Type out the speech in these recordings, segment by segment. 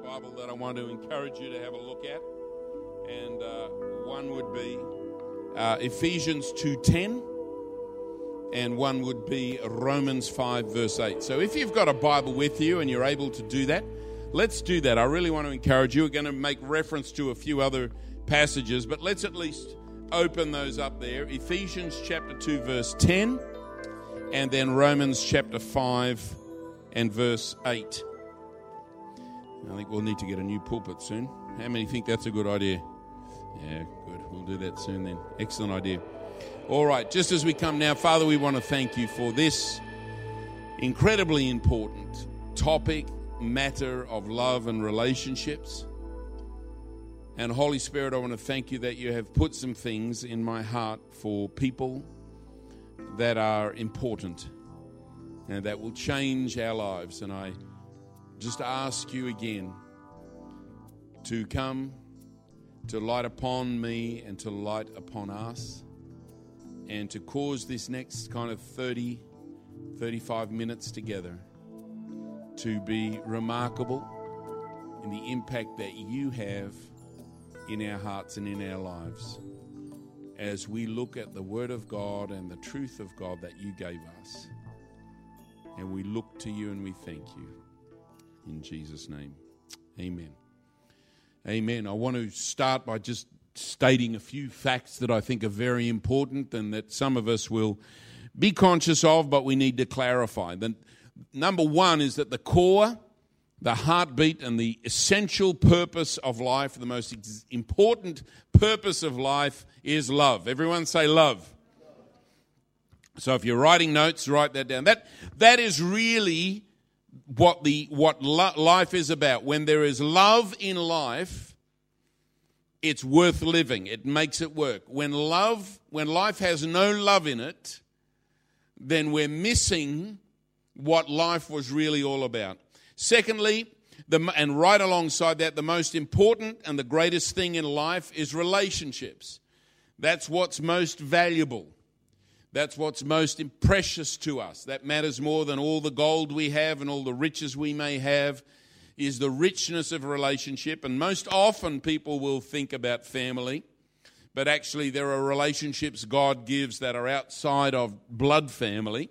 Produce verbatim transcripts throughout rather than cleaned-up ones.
Bible that I want to encourage you to have a look at, and uh, one would be uh, Ephesians two ten, and one would be Romans five verse eight. So if you've got a Bible with you and you're able to do that, let's do that. I really want to encourage you. We're going to make reference to a few other passages, but let's at least open those up there. Ephesians chapter two verse ten, and then Romans chapter five and verse eight. I think we'll need to get a new pulpit soon. How many think that's a good idea? Yeah, good. We'll do that soon then. Excellent idea. All right, just as we come now, Father, we want to thank you for this incredibly important topic, matter of love and relationships. And Holy Spirit, I want to thank you that you have put some things in my heart for people that are important and that will change our lives. And I just ask you again to come to light upon me and to light upon us and to cause this next kind of thirty, thirty-five minutes together to be remarkable in the impact that you have in our hearts and in our lives as we look at the Word of God and the truth of God that you gave us. And we look to you and we thank you. In Jesus' name, amen. Amen. I want to start by just stating a few facts that I think are very important and that some of us will be conscious of, but we need to clarify. The, number one is that the core, the heartbeat, and the essential purpose of life, the most ex- important purpose of life is love. Everyone say love. So if you're writing notes, write that down. That that is really what the what lo- life is about. When there is love in life, it's worth living. It makes it work. When love, when life has no love in it, then we're missing what life was really all about. Secondly, the, and right alongside that, the most important and the greatest thing in life is relationships. That's what's most valuable. That's what's most precious to us. That matters more than all the gold we have and all the riches we may have, is the richness of relationship. And most often people will think about family, but actually there are relationships God gives that are outside of blood family.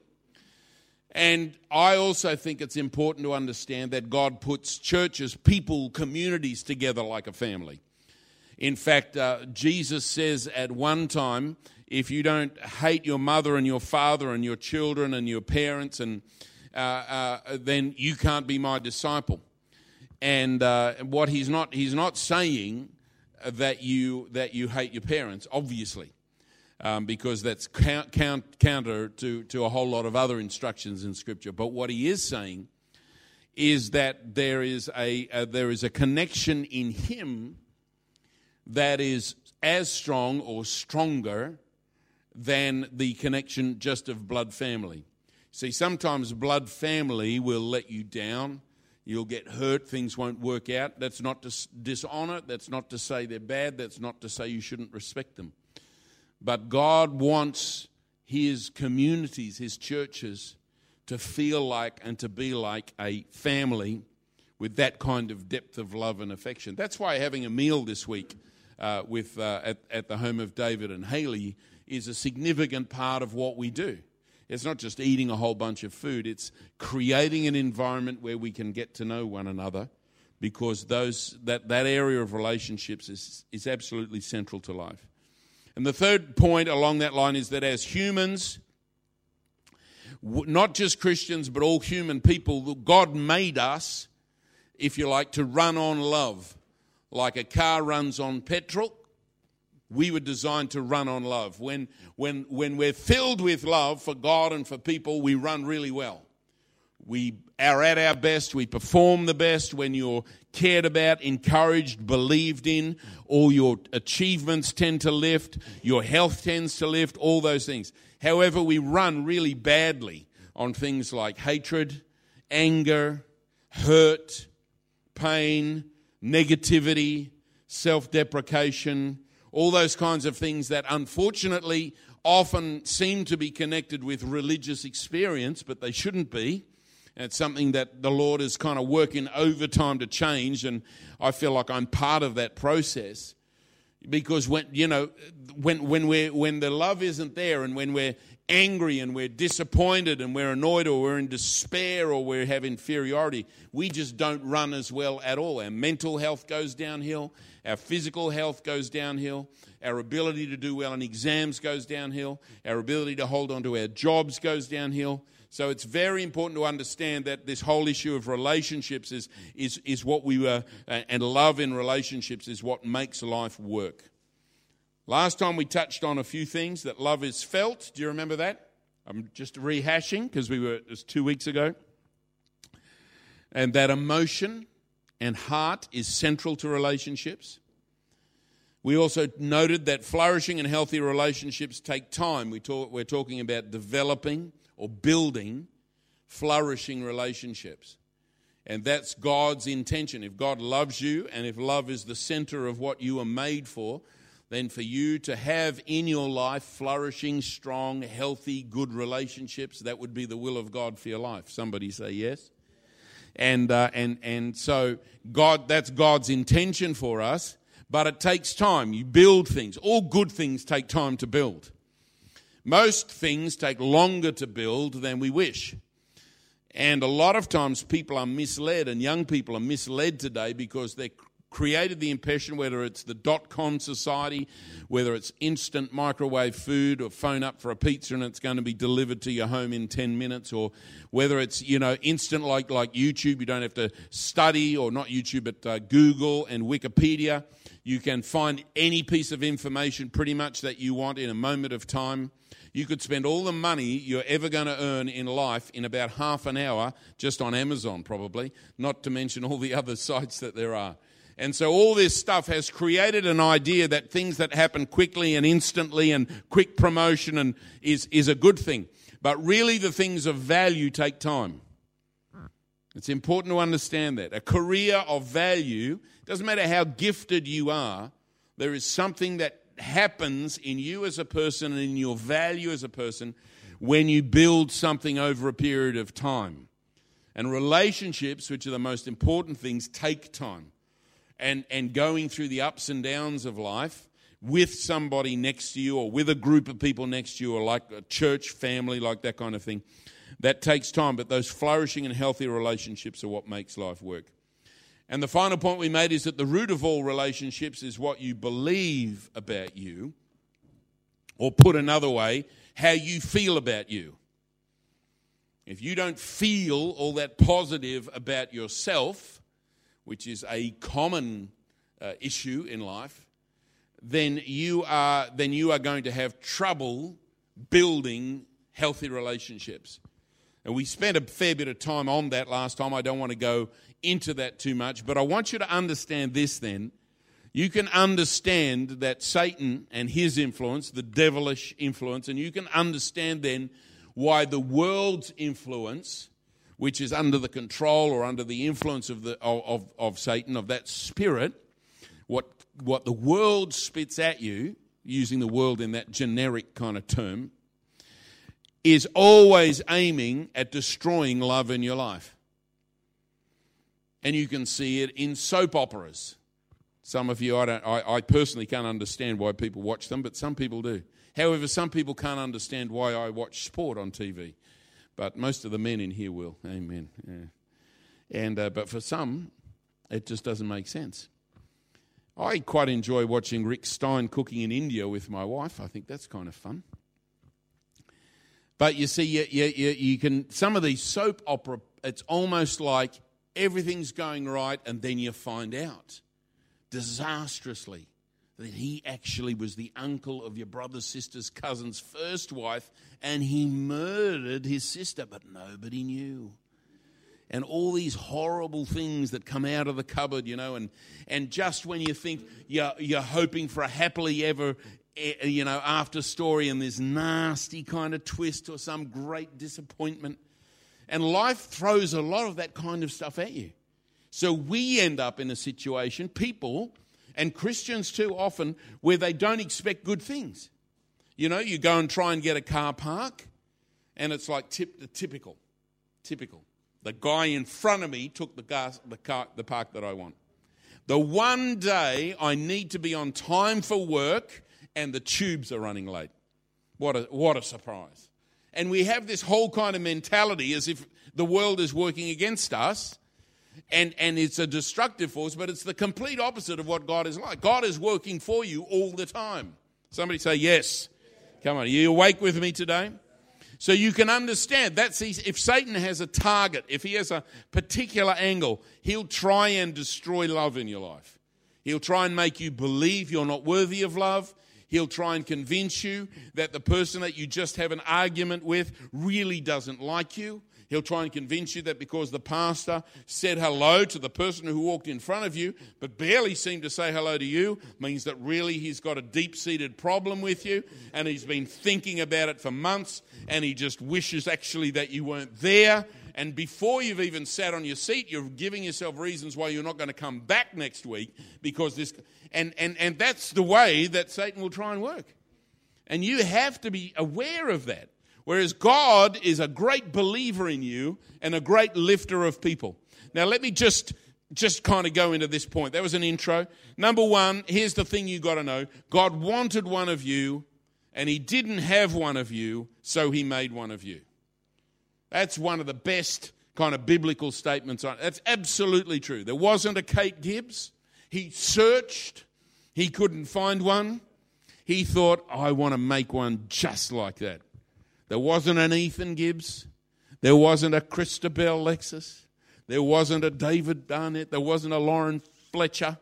And I also think it's important to understand that God puts churches, people, communities together like a family. In fact, uh, Jesus says at one time, if you don't hate your mother and your father and your children and your parents, and uh, uh, then you can't be my disciple. And uh, what he's not he's not saying that you that you hate your parents, obviously, um, because that's count, count, counter to, to a whole lot of other instructions in Scripture. But what he is saying is that there is a, a there is a connection in him that is as strong or stronger than the connection just of blood family. See, sometimes blood family will let you down. You'll get hurt. Things won't work out. That's not to dishonor. That's not to say they're bad. That's not to say you shouldn't respect them. But God wants his communities, his churches, to feel like and to be like a family with that kind of depth of love and affection. That's why having a meal this week uh, with uh, at, at the home of David and Haley is a significant part of what we do. It's not just eating a whole bunch of food. It's creating an environment where we can get to know one another, because those that, that area of relationships is, is absolutely central to life. And the third point along that line is that as humans, not just Christians, but all human people, God made us, if you like, to run on love. Like a car runs on petrol, we were designed to run on love. When, when, when we're filled with love for God and for people, we run really well. We are at our best. We perform the best when you're cared about, encouraged, believed in. All your achievements tend to lift. Your health tends to lift, all those things. However, we run really badly on things like hatred, anger, hurt, pain, negativity, self-deprecation, all those kinds of things that unfortunately often seem to be connected with religious experience, but they shouldn't be. And it's something that the Lord is kind of working overtime to change, and I feel like I'm part of that process. Because when you know, when when we when the love isn't there, and when we're angry and we're disappointed and we're annoyed or we're in despair or we have inferiority, we just don't run as well at all. Our mental health goes downhill, our physical health goes downhill, our ability to do well in exams goes downhill, our ability to hold on to our jobs goes downhill. So it's very important to understand that this whole issue of relationships is is is what we were, uh, and love in relationships is what makes life work. Last time we touched on a few things, that love is felt. Do you remember that? I'm just rehashing because we were, it was two weeks ago. And that emotion and heart is central to relationships. We also noted that flourishing and healthy relationships take time. We talk, we're talking about developing or building flourishing relationships. And that's God's intention. If God loves you, and if love is the center of what you are made for, then for you to have in your life flourishing, strong, healthy, good relationships, that would be the will of God for your life. Somebody say yes. And uh, and and so God, that's God's intention for us, but it takes time. You build things. All good things take time to build. Most things take longer to build than we wish. And a lot of times people are misled, and young people are misled today because they're created the impression, whether it's the dot-com society, whether it's instant microwave food or phone up for a pizza and it's going to be delivered to your home in ten minutes, or whether it's, you know, instant like, like YouTube, you don't have to study, or not YouTube, but uh, Google and Wikipedia. You can find any piece of information pretty much that you want in a moment of time. You could spend all the money you're ever going to earn in life in about half an hour just on Amazon probably, not to mention all the other sites that there are. And so all this stuff has created an idea that things that happen quickly and instantly and quick promotion and is, is a good thing. But really the things of value take time. It's important to understand that. A career of value, doesn't matter how gifted you are, there is something that happens in you as a person and in your value as a person when you build something over a period of time. And relationships, which are the most important things, take time. And and going through the ups and downs of life with somebody next to you or with a group of people next to you or like a church family, like that kind of thing, that takes time. But those flourishing and healthy relationships are what makes life work. And the final point we made is that the root of all relationships is what you believe about you, or put another way, how you feel about you. If you don't feel all that positive about yourself, which is a common uh, issue in life, then you are then you are going to have trouble building healthy relationships. And we spent a fair bit of time on that last time. I don't want to go into that too much, but I want you to understand this then. You can understand that Satan and his influence, the devilish influence, and you can understand then why the world's influence, which is under the control or under the influence of the of, of Satan, of that spirit, what what the world spits at you, using the world in that generic kind of term, is always aiming at destroying love in your life. And you can see it in soap operas. Some of you, I don't, I, I personally can't understand why people watch them, but some people do. However, some people can't understand why I watch sport on T V. But most of the men in here will. Amen. Yeah. And uh, but for some, it just doesn't make sense. I quite enjoy watching Rick Stein cooking in India with my wife. I think that's kind of fun. But you see, you, you, you, you can some of these soap opera, it's almost like everything's going right, and then you find out disastrously that he actually was the uncle of your brother's sister's cousin's first wife, and he murdered his sister, but nobody knew. And all these horrible things that come out of the cupboard, you know, and, and just when you think you're, you're hoping for a happily ever, you know, after story, and this nasty kind of twist or some great disappointment. And life throws a lot of that kind of stuff at you. So we end up in a situation, people, and Christians too often, where they don't expect good things. You know, you go and try and get a car park, and it's like tip, typical, typical. The guy in front of me took the, car, the, car, the park that I want. The one day I need to be on time for work and the tubes are running late. What a, what a surprise. And we have this whole kind of mentality as if the world is working against us and, and it's a destructive force, but it's the complete opposite of what God is like. God is working for you all the time. Somebody say yes. Come on, are you awake with me today? So you can understand that's if Satan has a target, if he has a particular angle, he'll try and destroy love in your life. He'll try and make you believe you're not worthy of love. He'll try and convince you that the person that you just have an argument with really doesn't like you. He'll try and convince you that because the pastor said hello to the person who walked in front of you but barely seemed to say hello to you means that really he's got a deep-seated problem with you and he's been thinking about it for months and he just wishes actually that you weren't there. And before you've even sat on your seat, you're giving yourself reasons why you're not going to come back next week because this... And, and, and that's the way that Satan will try and work. And you have to be aware of that. Whereas God is a great believer in you and a great lifter of people. Now let me just, just kind of go into this point. That was an intro. Number one, here's the thing you got to know. God wanted one of you and he didn't have one of you, so he made one of you. That's one of the best kind of biblical statements on it. That's absolutely true. There wasn't a Kate Gibbs. He searched. He couldn't find one. He thought, I want to make one just like that. There wasn't an Ethan Gibbs. There wasn't a Christabel Lexus. There wasn't a David Barnett. There wasn't a Lauren Fletcher.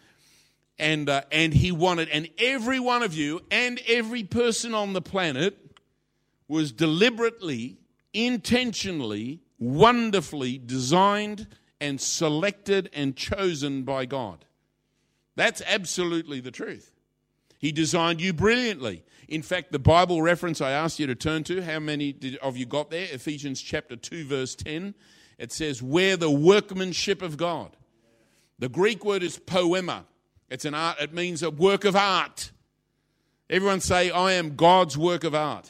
And, uh, and he wanted, and every one of you and every person on the planet was deliberately, intentionally, wonderfully designed and selected and chosen by God. That's absolutely the truth. He designed you brilliantly. In fact, the Bible reference I asked you to turn to, how many did, of you got there? Ephesians chapter two, verse ten. It says, we're the workmanship of God. The Greek word is poema. It's an art. It means a work of art. Everyone say, I am God's work of art.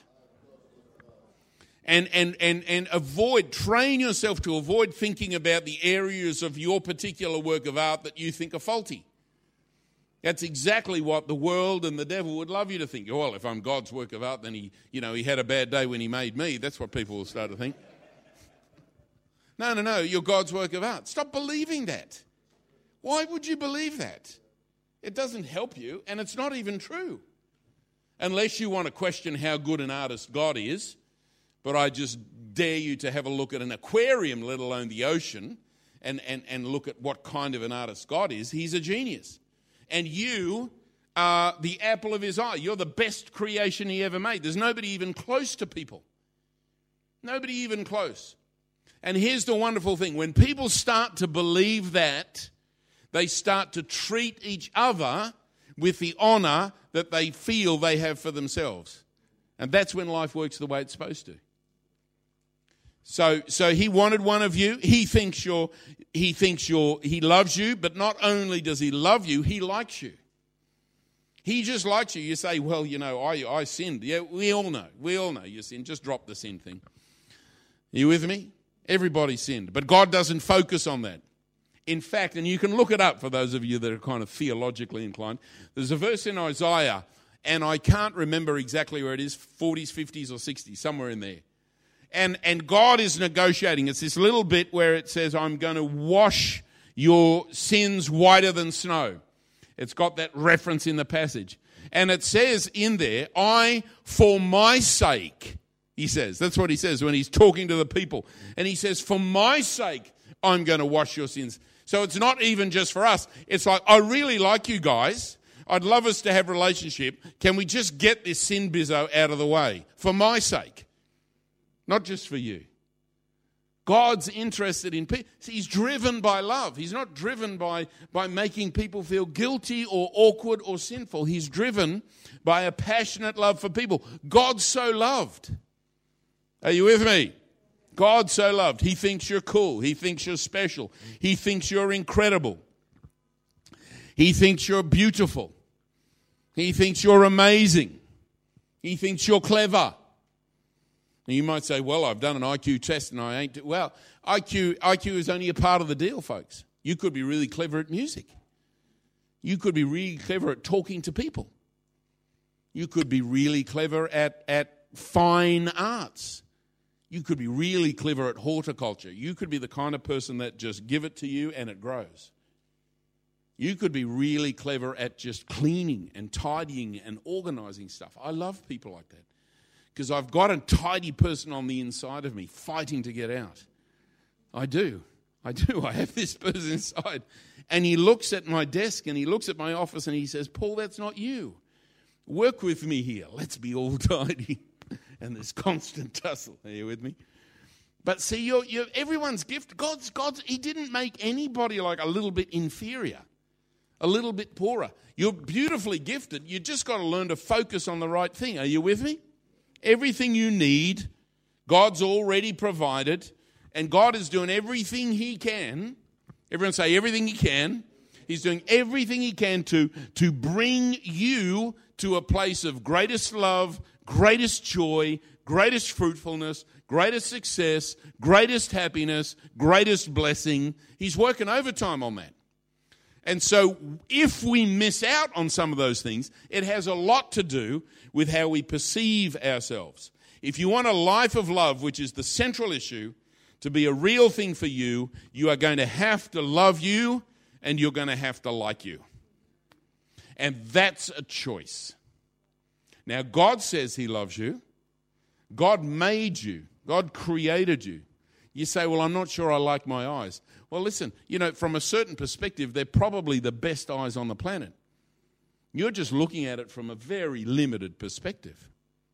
And, and, and, and avoid, train yourself to avoid thinking about the areas of your particular work of art that you think are faulty. That's exactly what the world and the devil would love you to think. Well, if I'm God's work of art, then he, you know, he had a bad day when he made me. That's what people will start to think. No, no, no, you're God's work of art. Stop believing that. Why would you believe that? It doesn't help you, and it's not even true. Unless you want to question how good an artist God is, but I just dare you to have a look at an aquarium, let alone the ocean, and, and, and look at what kind of an artist God is. He's a genius. And you are the apple of his eye. You're the best creation he ever made. There's nobody even close to people. Nobody even close. And here's the wonderful thing. When people start to believe that, they start to treat each other with the honor that they feel they have for themselves. And that's when life works the way it's supposed to. So, so he wanted one of you. He thinks you're, he thinks you're, he loves you, but not only does he love you, he likes you. He just likes you. You say, well, you know, I, I sinned. Yeah, we all know. We all know you sinned. Just drop the sin thing. Are you with me? Everybody sinned. But God doesn't focus on that. In fact, and you can look it up for those of you that are kind of theologically inclined, there's a verse in Isaiah, and I can't remember exactly where it is, forties, fifties or sixties, somewhere in there. And and God is negotiating. It's this little bit where it says, I'm going to wash your sins whiter than snow. It's got that reference in the passage. And it says in there, I, for my sake, he says. That's what he says when he's talking to the people. And he says, for my sake, I'm going to wash your sins. So it's not even just for us. It's like, I really like you guys. I'd love us to have a relationship. Can we just get this sin bizzo out of the way? For my sake. Not just for you. God's interested in people. He's driven by love. He's not driven by, by making people feel guilty or awkward or sinful. He's driven by a passionate love for people. God so loved. Are you with me? God so loved. He thinks you're cool. He thinks you're special. He thinks you're incredible. He thinks you're beautiful. He thinks you're amazing. He thinks you're clever. Now you might say, well, I've done an I Q test and I ain't... Well, I Q, I Q is only a part of the deal, folks. You could be really clever at music. You could be really clever at talking to people. You could be really clever at, at fine arts. You could be really clever at horticulture. You could be the kind of person that just give it to you and it grows. You could be really clever at just cleaning and tidying and organizing stuff. I love people like that because I've got a tidy person on the inside of me fighting to get out. I do. I do. I have this person inside. And he looks at my desk and he looks at my office and he says, Paul, that's not you. Work with me here. Let's be all tidy. And there's constant tussle. Are you with me? But see, you're, you're, everyone's gift. God's, God's, he didn't make anybody like a little bit inferior, a little bit poorer. You're beautifully gifted. You just got to learn to focus on the right thing. Are you with me? Everything you need, God's already provided. And God is doing everything he can. Everyone say everything he can. He's doing everything he can to, to bring you to a place of greatest love, greatest joy, greatest fruitfulness, greatest success, greatest happiness, greatest blessing. He's working overtime on that. And so if we miss out on some of those things, it has a lot to do with how we perceive ourselves. If you want a life of love, which is the central issue, to be a real thing for you, you are going to have to love you and you're going to have to like you. And that's a choice. Now, God says he loves you. God made you. God created you. You say, well, I'm not sure I like my eyes. Well, listen, you know, from a certain perspective, they're probably the best eyes on the planet. You're just looking at it from a very limited perspective.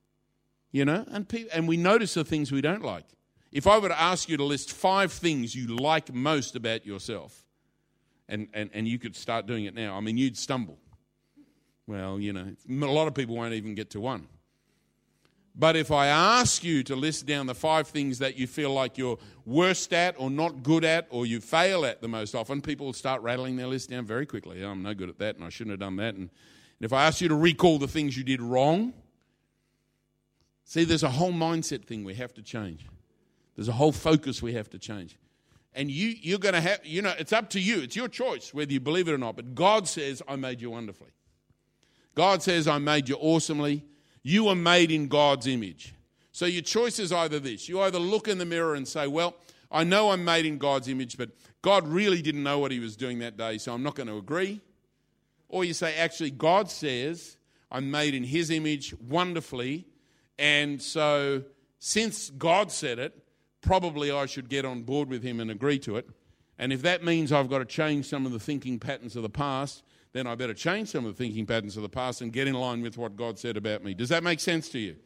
You know, and pe- and we notice the things we don't like. If I were to ask you to list five things you like most about yourself, and, and, and you could start doing it now, I mean, you'd stumble. Well, you know, a lot of people won't even get to one. But if I ask you to list down the five things that you feel like you're worst at or not good at or you fail at the most often, people will start rattling their list down very quickly. Oh, I'm no good at that and I shouldn't have done that. And, and if I ask you to recall the things you did wrong, see, there's a whole mindset thing we have to change. There's a whole focus we have to change. And you, you're going to have, you know, it's up to you. It's your choice whether you believe it or not. But God says, I made you wonderfully. God says, I made you awesomely. You were made in God's image. So your choice is either this. You either look in the mirror and say, well, I know I'm made in God's image, but God really didn't know what he was doing that day, so I'm not going to agree. Or you say, actually, God says, I'm made in his image wonderfully, and so since God said it, probably I should get on board with him and agree to it. And if that means I've got to change some of the thinking patterns of the past, then I better change some of the thinking patterns of the past and get in line with what God said about me. Does that make sense to you?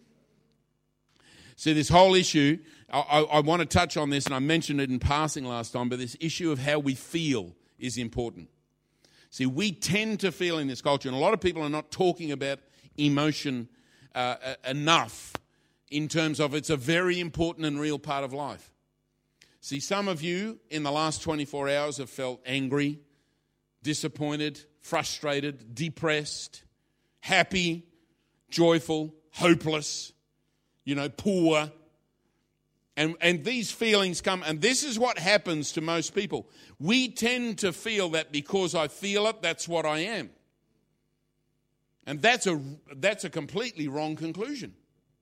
See, this whole issue, I, I, I want to touch on this, and I mentioned it in passing last time, but this issue of how we feel is important. See, we tend to feel in this culture, and a lot of people are not talking about emotion uh, enough in terms of it's a very important and real part of life. See, some of you in the last twenty-four hours have felt angry, disappointed, frustrated, depressed, happy, joyful, hopeless, you know, poor. And, and these feelings come, and this is what happens to most people. We tend to feel that because I feel it, that's what I am. And that's a, that's a completely wrong conclusion.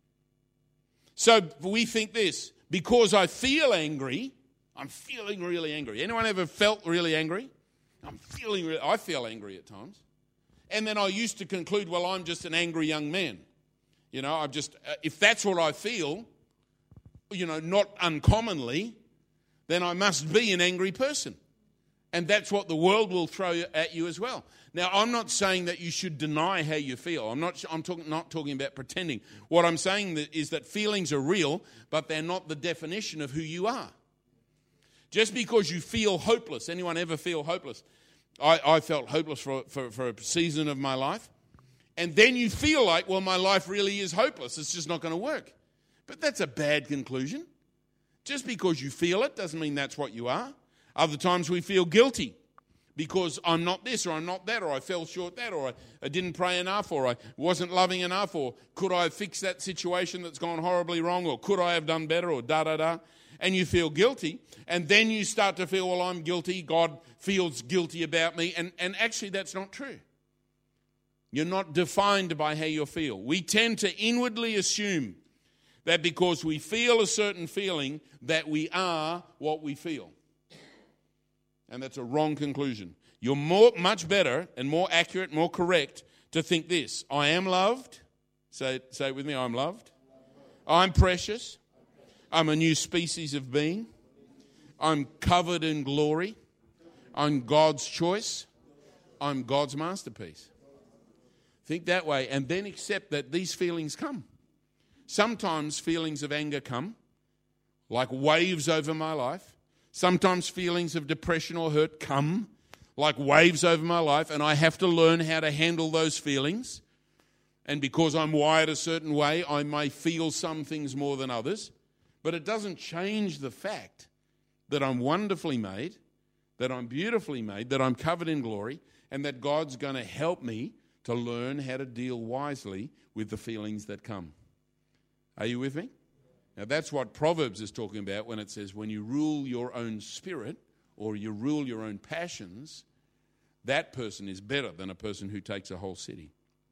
So we think this, because I feel angry, I'm feeling really angry. Anyone ever felt really angry? I'm feeling, re- I feel angry at times. And then I used to conclude, well, I'm just an angry young man. You know, I'm just, uh, if that's what I feel, you know, not uncommonly, then I must be an angry person. And that's what the world will throw at you as well. Now, I'm not saying that you should deny how you feel. I'm not I'm talking, not talking about pretending. What I'm saying that is that feelings are real, but they're not the definition of who you are. Just because you feel hopeless, anyone ever feel hopeless? I, I felt hopeless for, for, for a season of my life. And then you feel like, well, my life really is hopeless. It's just not going to work. But that's a bad conclusion. Just because you feel it doesn't mean that's what you are. Other times we feel guilty. because I'm not this, or I'm not that, or I fell short that, or I, I didn't pray enough, or I wasn't loving enough, or could I have fixed that situation that's gone horribly wrong, or could I have done better, or da-da-da. And you feel guilty, and then you start to feel, well, I'm guilty, God feels guilty about me, and, and actually that's not true. You're not defined by how you feel. We tend to inwardly assume that because we feel a certain feeling, that we are what we feel. And that's a wrong conclusion. You're more, much better and more accurate, more correct to think this. I am loved. Say, say it with me, I'm loved. I'm precious. I'm a new species of being. I'm covered in glory. I'm God's choice. I'm God's masterpiece. Think that way, and then accept that these feelings come. Sometimes feelings of anger come, like waves over my life. Sometimes feelings of depression or hurt come, like waves over my life, and I have to learn how to handle those feelings. And because I'm wired a certain way, I may feel some things more than others. But it doesn't change the fact that I'm wonderfully made, that I'm beautifully made, that I'm covered in glory, and that God's going to help me to learn how to deal wisely with the feelings that come. Are you with me? Now that's what Proverbs is talking about when it says when you rule your own spirit or you rule your own passions, that person is better than a person who takes a whole city.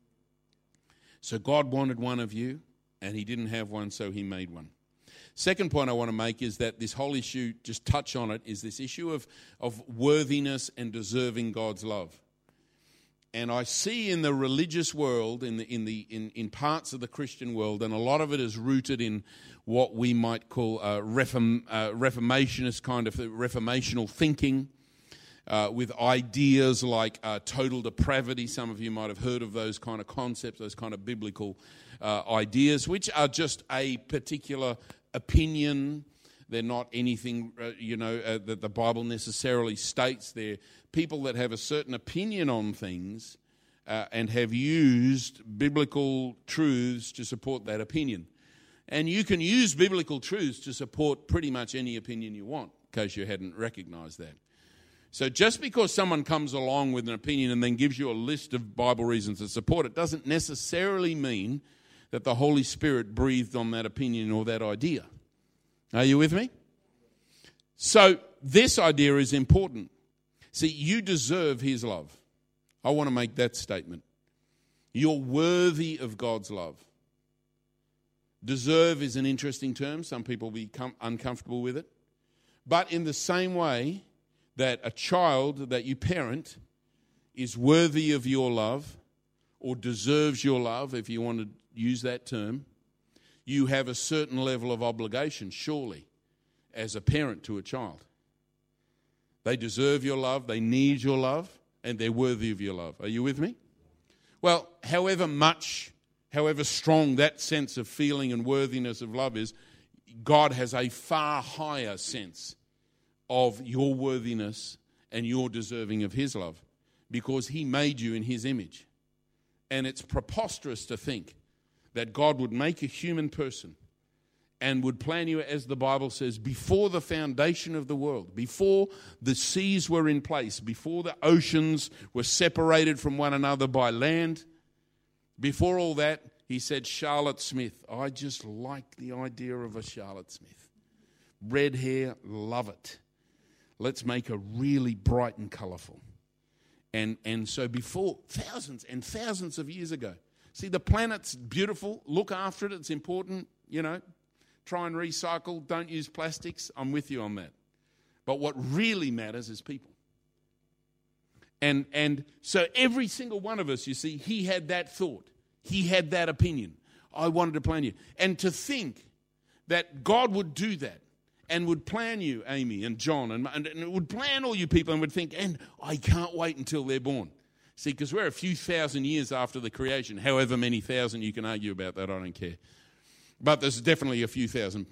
So God wanted one of you, and he didn't have one, so he made one. Second point I want to make is that this whole issue, just touch on it, is this issue of, of worthiness and deserving God's love. And I see in the religious world, in the in the in, in parts of the Christian world, and a lot of it is rooted in what we might call uh, reform, uh, reformationist kind of reformational thinking, uh, with ideas like uh, total depravity. Some of you might have heard of those kind of concepts, those kind of biblical uh, ideas, which are just a particular opinion. They're not anything, uh, you know, uh, that the Bible necessarily states. They're people that have a certain opinion on things uh, and have used biblical truths to support that opinion. And you can use biblical truths to support pretty much any opinion you want, in case you hadn't recognized that. So just because someone comes along with an opinion and then gives you a list of Bible reasons to support it doesn't necessarily mean that the Holy Spirit breathed on that opinion or that idea. Are you with me? So this idea is important. See, you deserve his love. I want to make that statement. You're worthy of God's love. Deserve is an interesting term. Some people become uncomfortable with it. But in the same way that a child that you parent is worthy of your love or deserves your love, if you want to use that term, you have a certain level of obligation, surely, as a parent to a child. They deserve your love, they need your love, and they're worthy of your love. Are you with me? Well, however much, however strong that sense of feeling and worthiness of love is, God has a far higher sense of your worthiness and your deserving of his love because he made you in his image. And it's preposterous to think that God would make a human person and would plan you, as the Bible says, before the foundation of the world, before the seas were in place, before the oceans were separated from one another by land, before all that, he said, Charlotte Smith. I just like the idea of a Charlotte Smith. Red hair, love it. Let's make her really bright and colourful. And, and so before, thousands and thousands of years ago, see, the planet's beautiful. Look after it. It's important, you know. Try and recycle. Don't use plastics. I'm with you on that. But what really matters is people. And, and so every single one of us, you see, he had that thought. He had that opinion. I wanted to plan you. And to think that God would do that and would plan you, Amy and John, and, and, and would plan all you people and would think, and I can't wait until they're born. See, because we're a few thousand years after the creation, however many thousand you can argue about that, I don't care. But there's definitely a few thousand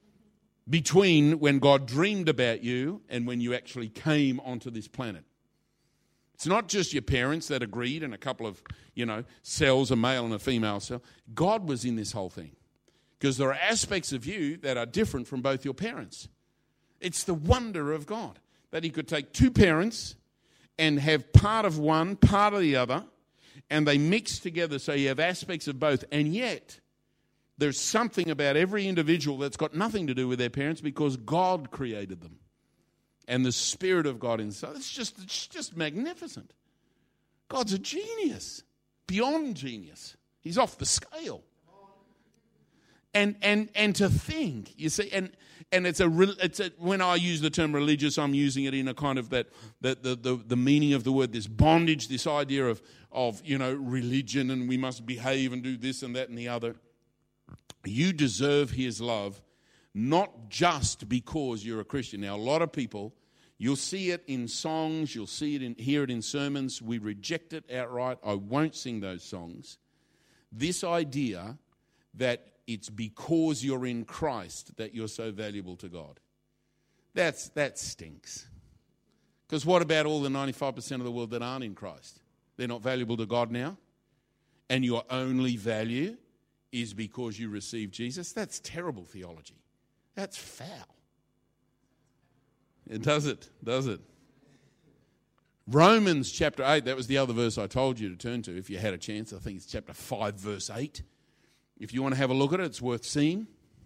between when God dreamed about you and when you actually came onto this planet. It's not just your parents that agreed and a couple of, you know, cells, a male and a female cell. God was in this whole thing because there are aspects of you that are different from both your parents. It's the wonder of God that he could take two parents and have part of one, part of the other, and they mix together so you have aspects of both. And yet, there's something about every individual that's got nothing to do with their parents because God created them. And the Spirit of God inside. It's just, it's just magnificent. God's a genius. Beyond genius. He's off the scale. And and and to think, you see, and and it's a it's a, when I use the term religious, I'm using it in a kind of that that the, the the meaning of the word, this bondage, this idea of of you know religion, and we must behave and do this and that and the other. You deserve His love, not just because you're a Christian. Now, a lot of people, you'll see it in songs, you'll see it in hear it in sermons. We reject it outright. I won't sing those songs. This idea that it's because you're in Christ that you're so valuable to God. That's that stinks. Because what about all the ninety-five percent of the world that aren't in Christ? They're not valuable to God now? And your only value is because you received Jesus? That's terrible theology. That's foul. It does it, does it? Romans chapter eight, that was the other verse I told you to turn to if you had a chance. I think it's chapter five, verse eight. If you want to have a look at it, it's worth seeing.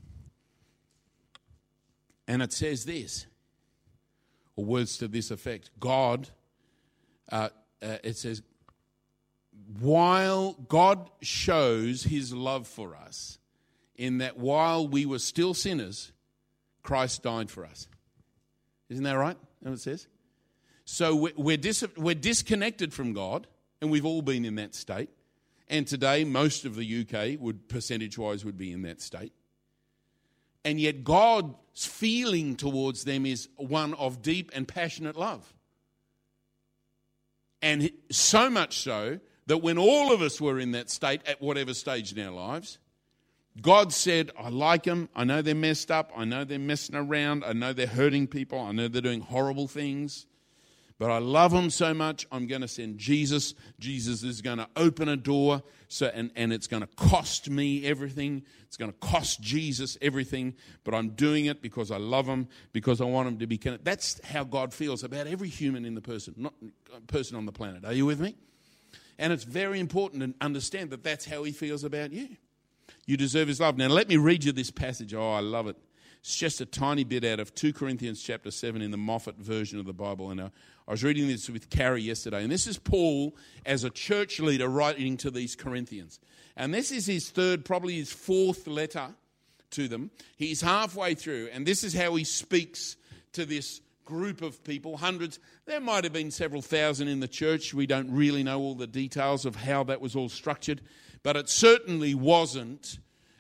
And it says this, or words to this effect. God, uh, uh, it says, while God shows His love for us, in that while we were still sinners, Christ died for us. Isn't that right? That's what it says. So we're, we're, dis- we're disconnected from God, and we've all been in that state. And today, most of the U K would, percentage-wise, would be in that state. And yet God's feeling towards them is one of deep and passionate love. And so much so that when all of us were in that state, at whatever stage in our lives, God said, I like them. I know they're messed up. I know they're messing around. I know they're hurting people. I know they're doing horrible things. But I love them so much, I'm going to send Jesus. Jesus is going to open a door, so and, and it's going to cost me everything. It's going to cost Jesus everything. But I'm doing it because I love him, because I want him to be connected. That's how God feels about every human in the person, not person on the planet. Are you with me? And it's very important to understand that that's how he feels about you. You deserve his love. Now, let me read you this passage. Oh, I love it. It's just a tiny bit out of Second Corinthians chapter seven in the Moffat version of the Bible. And I, I was reading this with Carrie yesterday. And this is Paul as a church leader writing to these Corinthians. And this is his third, probably his fourth letter to them. He's halfway through. And this is how he speaks to this group of people, hundreds. There might have been several thousand in the church. We don't really know all the details of how that was all structured. But it certainly wasn't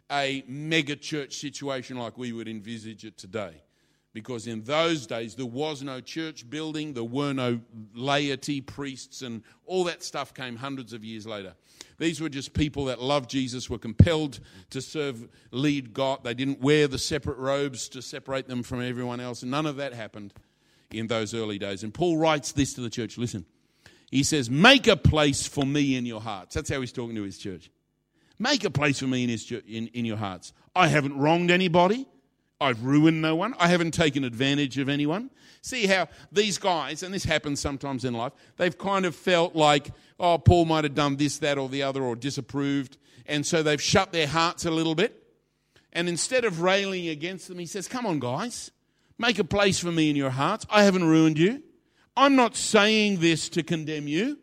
a mega church situation like we would envisage it today. Because in those days, there was no church building, there were no laity, priests, and all that stuff came hundreds of years later. These were just people that loved Jesus, were compelled to serve, lead God. They didn't wear the separate robes to separate them from everyone else. And none of that happened in those early days. And Paul writes this to the church. Listen, he says, make a place for me in your hearts. That's how he's talking to his church. Make a place for me in, his, in, in your hearts. I haven't wronged anybody. I've ruined no one. I haven't taken advantage of anyone. See how these guys, and this happens sometimes in life, they've kind of felt like, oh, Paul might have done this, that, or the other, or disapproved. And so they've shut their hearts a little bit. And instead of railing against them, he says, come on, guys. Make a place for me in your hearts. I haven't ruined you. I'm not saying this to condemn you.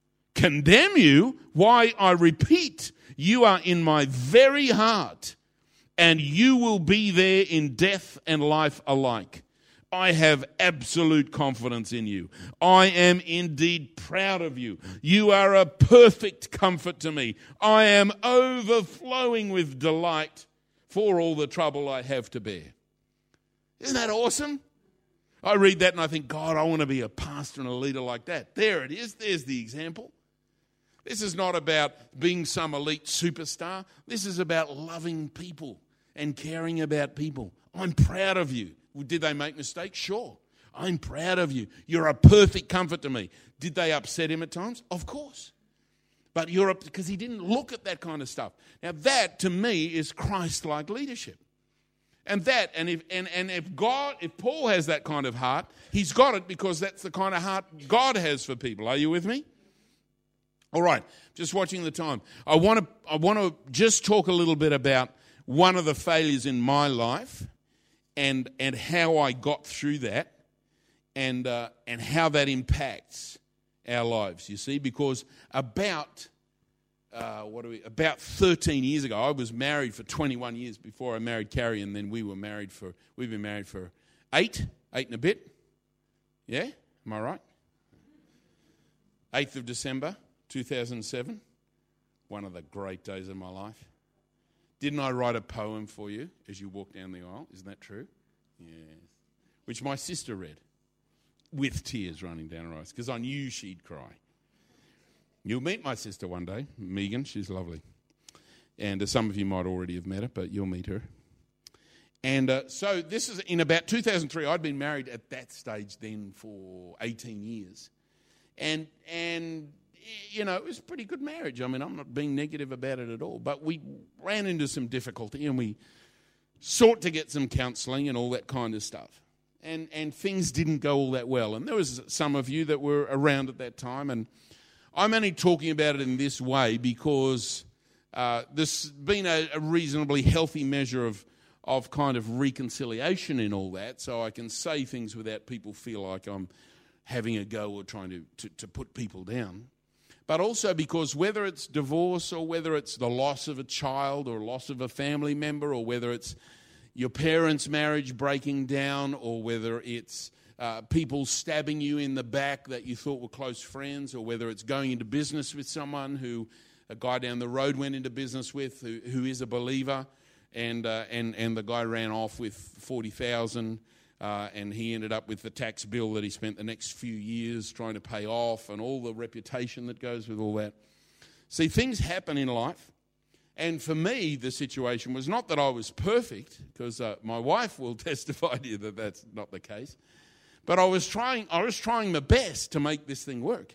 Condemn you? Why, I repeat, you are in my very heart, and you will be there in death and life alike. I have absolute confidence in you. I am indeed proud of you. You are a perfect comfort to me. I am overflowing with delight for all the trouble I have to bear. Isn't that awesome? I read that and I think, God, I want to be a pastor and a leader like that. There it is. There's the example. This is not about being some elite superstar. This is about loving people and caring about people. I'm proud of you. Did they make mistakes? Sure. I'm proud of you. You're a perfect comfort to me. Did they upset him at times? Of course. But you're up because he didn't look at that kind of stuff. Now that, to me, is Christ-like leadership. And that, and if and, and if God, if Paul has that kind of heart, he's got it because that's the kind of heart God has for people. Are you with me? All right, just watching the time. I want to I want to just talk a little bit about one of the failures in my life, and and how I got through that, and uh, and how that impacts our lives. You see, because about uh, what do we about thirteen years ago, I was married for twenty-one years before I married Carrie, and then we were married for we've been married for eight, eight and a bit. Yeah, am I right? eighth of December. two thousand seven, one of the great days of my life. Didn't I write a poem for you as you walk down the aisle? Isn't that true? Yes. Which my sister read with tears running down her eyes because I knew she'd cry. You'll meet my sister one day, Megan. She's lovely. And uh, some of you might already have met her, but you'll meet her. And uh, so this is in about two thousand three. I'd been married at that stage then for eighteen years. And and... You know, it was a pretty good marriage. I mean, I'm not being negative about it at all. But we ran into some difficulty and we sought to get some counselling and all that kind of stuff. And and things didn't go all that well. And there was some of you that were around at that time. And I'm only talking about it in this way because uh, there's been a, a reasonably healthy measure of, of kind of reconciliation in all that. So I can say things without people feel like I'm having a go or trying to, to, to put people down. But also because whether it's divorce or whether it's the loss of a child or loss of a family member or whether it's your parents' marriage breaking down or whether it's uh, people stabbing you in the back that you thought were close friends or whether it's going into business with someone who a guy down the road went into business with who, who is a believer and, uh, and, and the guy ran off with forty thousand dollars. Uh, and he ended up with the tax bill that he spent the next few years trying to pay off and all the reputation that goes with all that. See, things happen in life. And for me, the situation was not that I was perfect, because uh, my wife will testify to you that that's not the case. But I was trying, I was trying my best to make this thing work.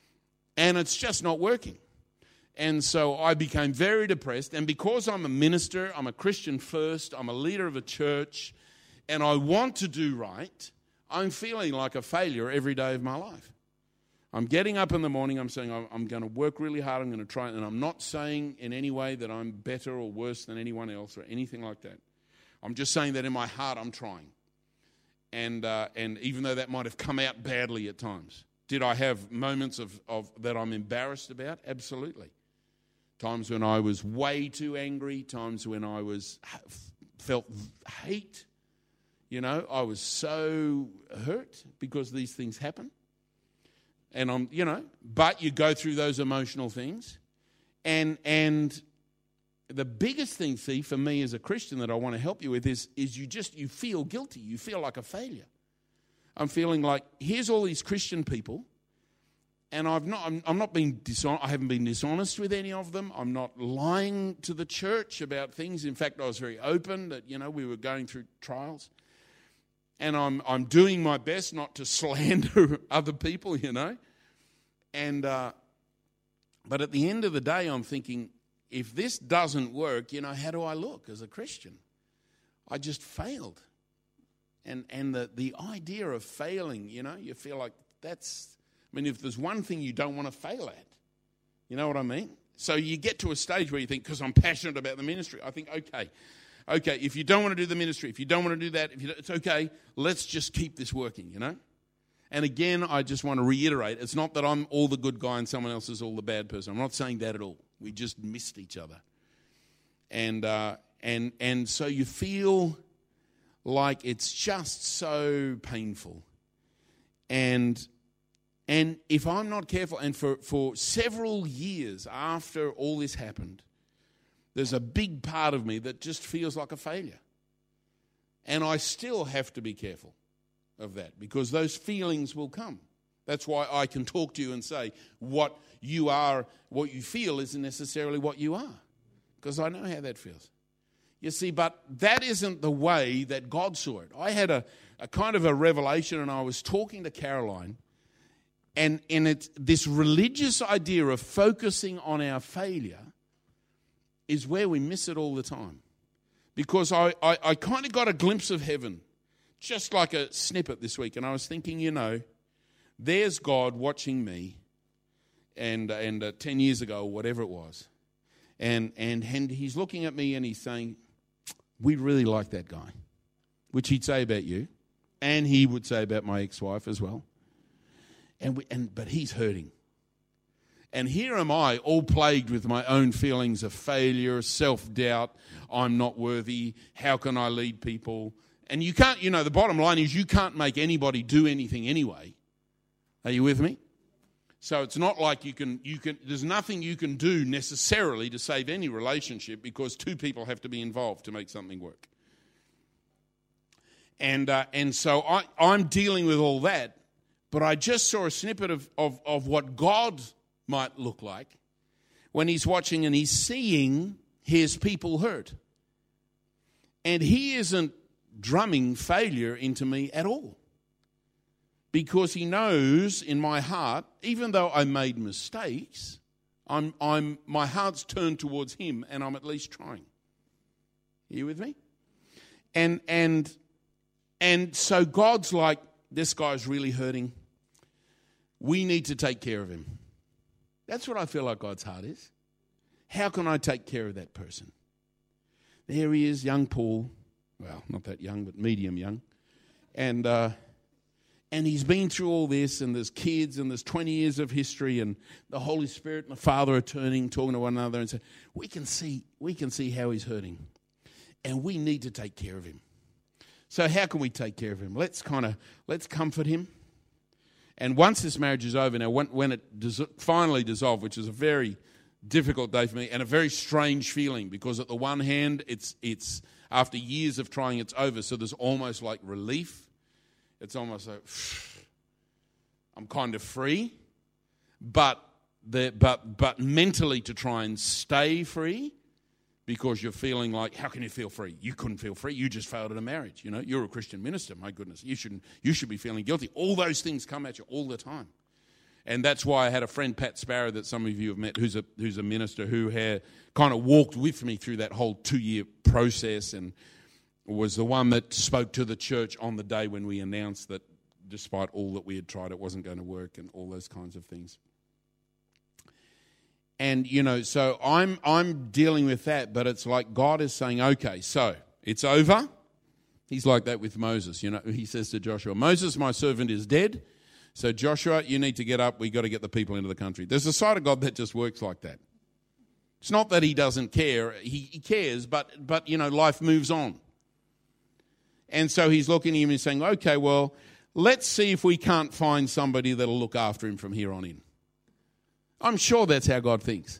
And it's just not working. And so I became very depressed. And because I'm a minister, I'm a Christian first, I'm a leader of a church, and I want to do right, I'm feeling like a failure every day of my life. I'm getting up in the morning, I'm saying I'm, I'm going to work really hard, I'm going to try, and I'm not saying in any way that I'm better or worse than anyone else or anything like that. I'm just saying that in my heart I'm trying. And uh, and even though that might have come out badly at times. Did I have moments of, of that I'm embarrassed about? Absolutely. Times when I was way too angry, times when I was felt hate. You know, I was so hurt because these things happen. And I'm, you know, but you go through those emotional things. And and the biggest thing, see, for me as a Christian that I want to help you with is, is you just, you feel guilty. You feel like a failure. I'm feeling like, here's all these Christian people, and I've not, I'm, I'm not being dishonest, I haven't been dishonest with any of them. I'm not lying to the church about things. In fact, I was very open that, you know, we were going through trials. And I'm I'm doing my best not to slander other people, you know. And uh, but at the end of the day, I'm thinking, if this doesn't work, you know, how do I look as a Christian? I just failed. And and the, the idea of failing, you know, you feel like that's, I mean, if there's one thing you don't want to fail at, you know what I mean? So you get to a stage where you think, because I'm passionate about the ministry, I think, okay, Okay, if you don't want to do the ministry, if you don't want to do that, if you it's okay, let's just keep this working, you know? And again, I just want to reiterate, it's not that I'm all the good guy and someone else is all the bad person. I'm not saying that at all. We just missed each other. And uh, and and so you feel like it's just so painful. And and if I'm not careful, and for, for several years after all this happened, there's a big part of me that just feels like a failure. And I still have to be careful of that because those feelings will come. That's why I can talk to you and say what you are, what you feel isn't necessarily what you are, because I know how that feels. You see, but that isn't the way that God saw it. I had a, a kind of a revelation, and I was talking to Caroline, and, and it's this religious idea of focusing on our failure is where we miss it all the time. because I, I, I kind of got a glimpse of heaven, just like a snippet this week. And I was thinking, you know, there's God watching me, and and uh, ten years ago, whatever it was, and, and and he's looking at me and he's saying, we really like that guy, which he'd say about you, and he would say about my ex-wife as well. And we, and but he's hurting. And here am I, all plagued with my own feelings of failure, self-doubt. I'm not worthy. How can I lead people? And you can't, you know, the bottom line is you can't make anybody do anything anyway. Are you with me? So it's not like you can, you can, there's nothing you can do necessarily to save any relationship, because two people have to be involved to make something work. And uh, and so I, I'm dealing with all that, but I just saw a snippet of, of, of what God might look like when he's watching and he's seeing his people hurt. And he isn't drumming failure into me at all, because he knows in my heart, even though I made mistakes, I'm, I'm, my heart's turned towards him, and I'm at least trying. Are you with me? And and and so God's like, this guy's really hurting. We need to take care of him. That's what I feel like God's heart is. How can I take care of that person? There he is, young Paul. Well, not that young, but medium young. And uh, and he's been through all this, and there's kids, and there's twenty years of history, and the Holy Spirit and the Father are turning, talking to one another, and say, we can see, we can see how he's hurting, and we need to take care of him. So how can we take care of him? Let's kind of, let's comfort him. And once this marriage is over, now when, when it dis- finally dissolved, which is a very difficult day for me and a very strange feeling, because at the one hand, it's it's after years of trying, it's over. So there's almost like relief. It's almost like, I'm kind of free. But the, but but mentally to try and stay free, because you're feeling like, how can you feel free? You couldn't feel free. You just failed at a marriage. You know, you're a Christian minister. My goodness, you shouldn't. You should be feeling guilty. All those things come at you all the time, and that's why I had a friend, Pat Sparrow, that some of you have met, who's a who's a minister who had kind of walked with me through that whole two-year process, and was the one that spoke to the church on the day when we announced that, despite all that we had tried, it wasn't going to work, and all those kinds of things. And, you know, so I'm I'm dealing with that, but it's like God is saying, okay, so it's over. He's like that with Moses, you know. He says to Joshua, Moses, my servant, is dead. So Joshua, you need to get up. We've got to get the people into the country. There's a side of God that just works like that. It's not that he doesn't care. He, he cares, but, but, you know, life moves on. And so he's looking at him and saying, okay, well, let's see if we can't find somebody that'll look after him from here on in. I'm sure that's how God thinks.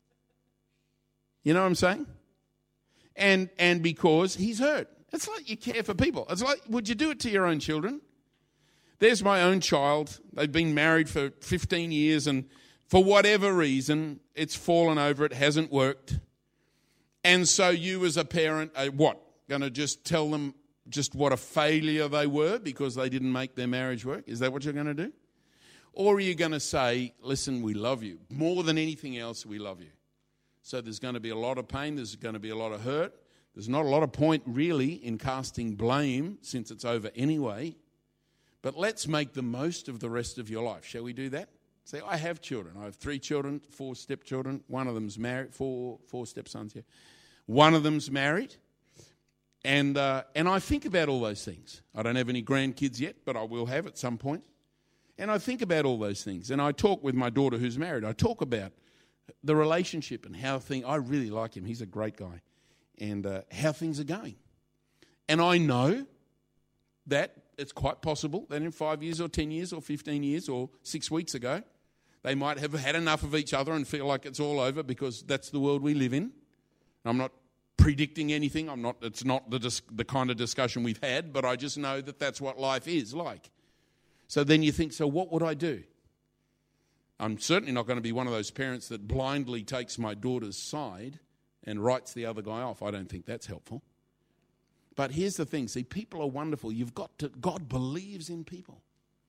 You know what I'm saying? And and because he's hurt. It's like you care for people. It's like, would you do it to your own children? There's my own child. They've been married for fifteen years, and for whatever reason, it's fallen over. It hasn't worked. And so you as a parent are what? Going to just tell them just what a failure they were because they didn't make their marriage work? Is that what you're going to do? Or are you going to say, listen, we love you. More than anything else, we love you. So there's going to be a lot of pain. There's going to be a lot of hurt. There's not a lot of point really in casting blame since it's over anyway. But let's make the most of the rest of your life. Shall we do that? Say, I have children. I have three children, four stepchildren. One of them's married, four four stepsons here. One of them's married. And, uh, and I think about all those things. I don't have any grandkids yet, but I will have at some point. And I think about all those things. And I talk with my daughter who's married. I talk about the relationship and how things, I really like him. He's a great guy. And uh, how things are going. And I know that it's quite possible that in five years or ten years or fifteen years or six weeks ago, they might have had enough of each other and feel like it's all over, because that's the world we live in. I'm not predicting anything. I'm not. It's not the dis- the kind of discussion we've had, but I just know that that's what life is like. So then you think, so what would I do? I'm certainly not going to be one of those parents that blindly takes my daughter's side and writes the other guy off. I don't think that's helpful. But here's the thing. See, people are wonderful. You've got to, God believes in people.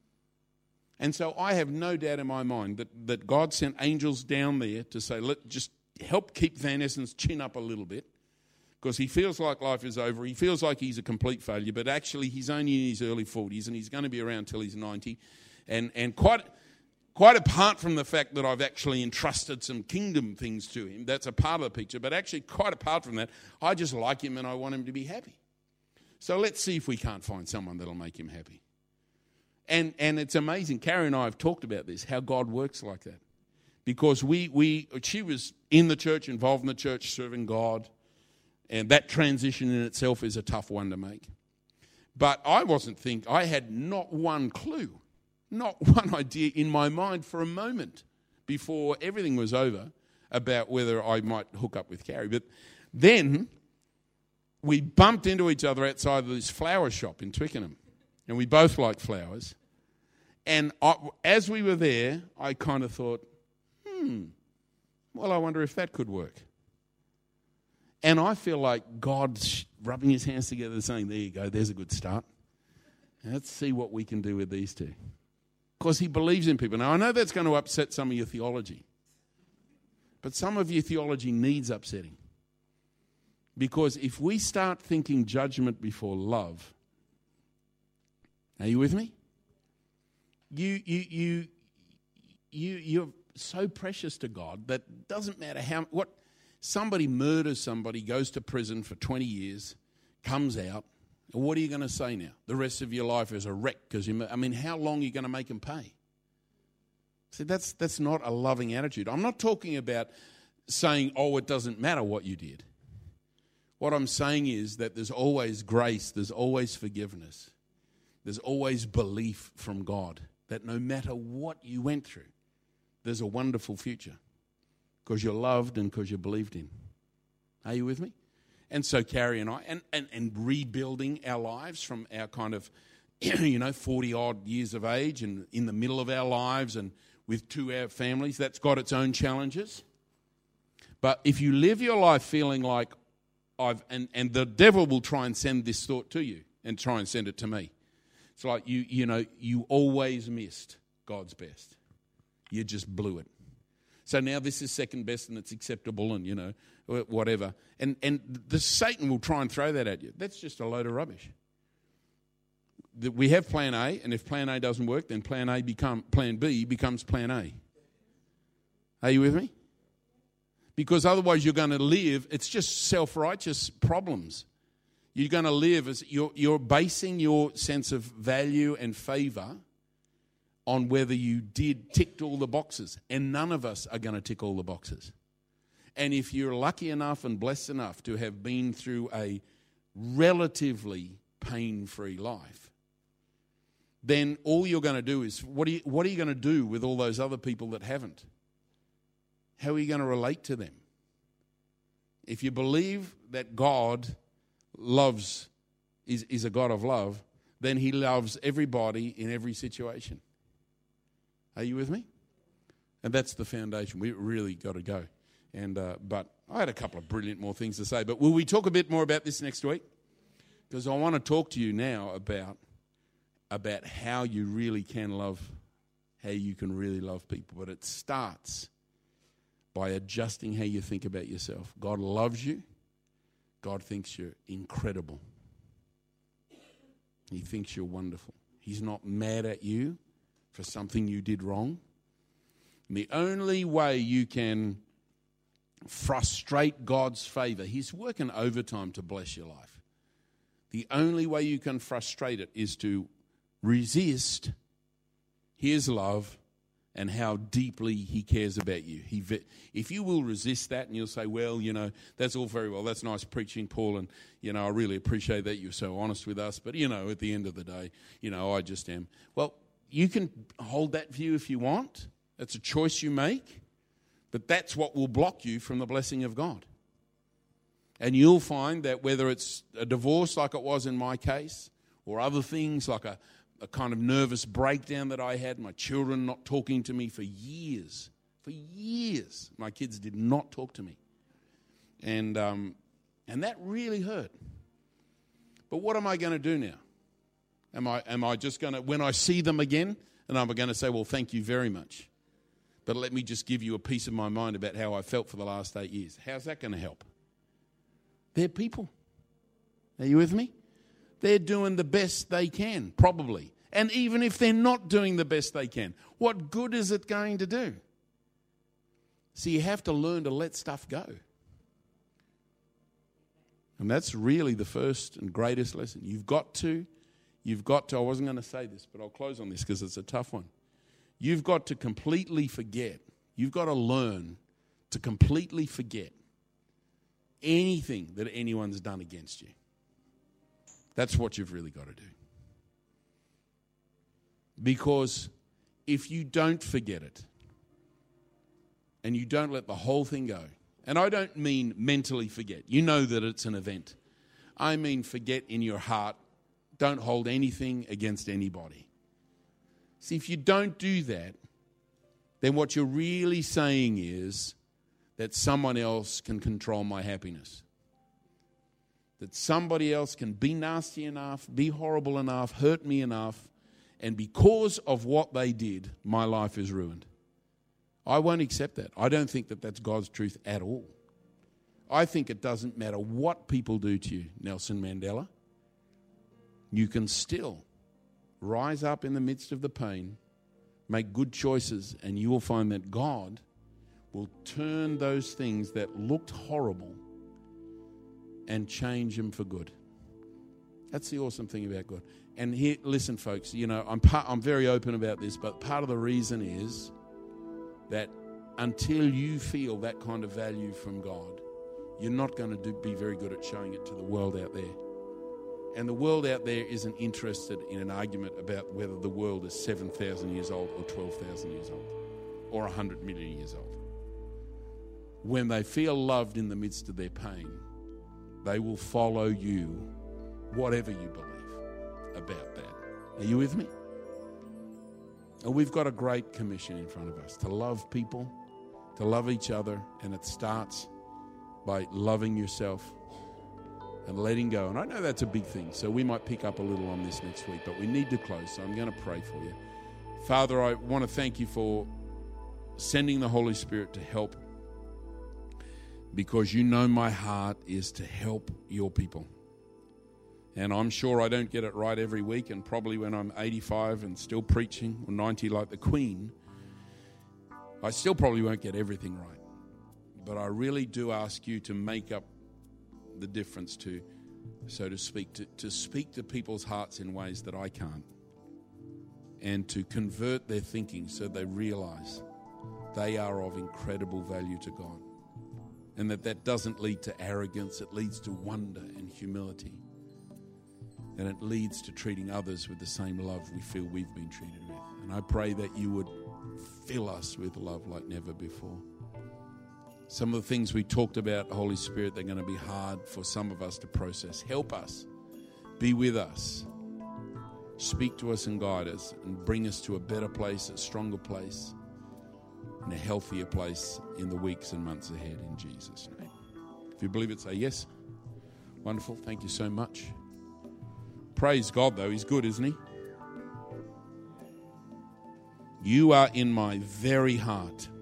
And so I have no doubt in my mind that, that God sent angels down there to say, let just help keep Van Essen's chin up a little bit, because he feels like life is over. He feels like he's a complete failure, but actually he's only in his early forties and he's going to be around till he's ninety. And and quite quite apart from the fact that I've actually entrusted some kingdom things to him, that's a part of the picture, but actually quite apart from that, I just like him and I want him to be happy. So let's see if we can't find someone that'll make him happy. And and it's amazing. Carrie and I have talked about this, how God works like that. Because we we she was in the church, involved in the church, serving God. And that transition in itself is a tough one to make. But I wasn't think I had not one clue, not one idea in my mind for a moment before everything was over about whether I might hook up with Carrie. But then we bumped into each other outside of this flower shop in Twickenham. And we both like flowers. And I, as we were there, I kind of thought, hmm, well, I wonder if that could work. And I feel like God's rubbing his hands together saying, there you go, there's a good start. Let's see what we can do with these two. Because he believes in people. Now, I know that's going to upset some of your theology. But some of your theology needs upsetting. Because if we start thinking judgment before love, are you with me? You, you, you, you, you're so precious to God that doesn't matter how what somebody murders somebody, goes to prison for twenty years, comes out. What are you going to say now? The rest of your life is a wreck because you. I mean, how long are you going to make them pay? See, that's that's not a loving attitude. I'm not talking about saying, "Oh, it doesn't matter what you did." What I'm saying is that there's always grace, there's always forgiveness, there's always belief from God that no matter what you went through, there's a wonderful future because you're loved and because you're believed in. Are you with me? And so Carrie and I, and, and, and rebuilding our lives from our kind of, you know, forty-odd years of age and in the middle of our lives and with two our families, that's got its own challenges. But if you live your life feeling like I've, and, and the devil will try and send this thought to you and try and send it to me. It's like, you you know, you always missed God's best. You just blew it. So now this is second best and it's acceptable and, you know, whatever. And and the Satan will try and throw that at you. That's just a load of rubbish. We have plan A, and if plan A doesn't work, then plan A become plan B becomes plan A. Are you with me? Because otherwise you're going to live, it's just self-righteous problems. You're going to live as you're, you're basing your sense of value and favor on whether you did ticked all the boxes. And none of us are going to tick all the boxes. And if you're lucky enough and blessed enough to have been through a relatively pain-free life, then all you're going to do is, what are you, what are you going to do with all those other people that haven't? How are you going to relate to them? If you believe that God loves, is, is a God of love, then he loves everybody in every situation. Are you with me? And that's the foundation. We really got to go. And uh, but I had a couple of brilliant more things to say. But will we talk a bit more about this next week? Because I want to talk to you now about, about how you really can love, how you can really love people. But it starts by adjusting how you think about yourself. God loves you. God thinks you're incredible. He thinks you're wonderful. He's not mad at you for something you did wrong. And the only way you can frustrate God's favor, he's working overtime to bless your life. The only way you can frustrate it is to resist his love and how deeply he cares about you. He, if you will resist that and you'll say, well, you know, that's all very well. That's nice preaching, Paul, and, you know, I really appreciate that you're so honest with us. But, you know, at the end of the day, you know, I just am. Well, you can hold that view if you want. That's a choice you make. But that's what will block you from the blessing of God. And you'll find that whether it's a divorce like it was in my case, or other things like a a kind of nervous breakdown that I had, my children not talking to me for years. For years, my kids did not talk to me. And um, and that really hurt. But what am I going to do now? Am I am I just going to, when I see them again, and I'm going to say, well, thank you very much. But let me just give you a piece of my mind about how I felt for the last eight years. How's that going to help? They're people. Are you with me? They're doing the best they can, probably. And even if they're not doing the best they can, what good is it going to do? So you have to learn to let stuff go. And that's really the first and greatest lesson. You've got to, you've got to, I wasn't going to say this, but I'll close on this because it's a tough one. You've got to completely forget. You've got to learn to completely forget anything that anyone's done against you. That's what you've really got to do. Because if you don't forget it, and you don't let the whole thing go, and I don't mean mentally forget. You know that it's an event. I mean forget in your heart. Don't hold anything against anybody. See, if you don't do that, then what you're really saying is that someone else can control my happiness. That somebody else can be nasty enough, be horrible enough, hurt me enough, and because of what they did, my life is ruined. I won't accept that. I don't think that that's God's truth at all. I think it doesn't matter what people do to you, Nelson Mandela. You can still rise up in the midst of the pain, make good choices, and you will find that God will turn those things that looked horrible and change them for good. That's the awesome thing about God. And here, listen, folks, you know, I'm part, I'm very open about this, but part of the reason is that until you feel that kind of value from God, you're not going to do, be very good at showing it to the world out there. And the world out there isn't interested in an argument about whether the world is seven thousand years old or twelve thousand years old or one hundred million years old. When they feel loved in the midst of their pain, they will follow you, whatever you believe about that. Are you with me? And we've got a great commission in front of us to love people, to love each other, and it starts by loving yourself and letting go. And I know that's a big thing, so we might pick up a little on this next week, but we need to close, so I'm going to pray for you. Father, I want to thank you for sending the Holy Spirit to help, because you know my heart is to help your people. And I'm sure I don't get it right every week, and probably when I'm eighty-five and still preaching, or ninety like the Queen, I still probably won't get everything right. But I really do ask you to make up the difference, to, so to speak, to, to speak to people's hearts in ways that I can't, and to convert their thinking so they realize they are of incredible value to God, and that that doesn't lead to arrogance, it leads to wonder and humility. And it leads to treating others with the same love we feel we've been treated with. And I pray that you would fill us with love like never before. Some of the things we talked about, Holy Spirit, they're going to be hard for some of us to process. Help us. Be with us. Speak to us and guide us and bring us to a better place, a stronger place, and a healthier place in the weeks and months ahead, in Jesus' name. If you believe it, say yes. Wonderful. Thank you so much. Praise God, though. He's good, isn't he? You are in my very heart.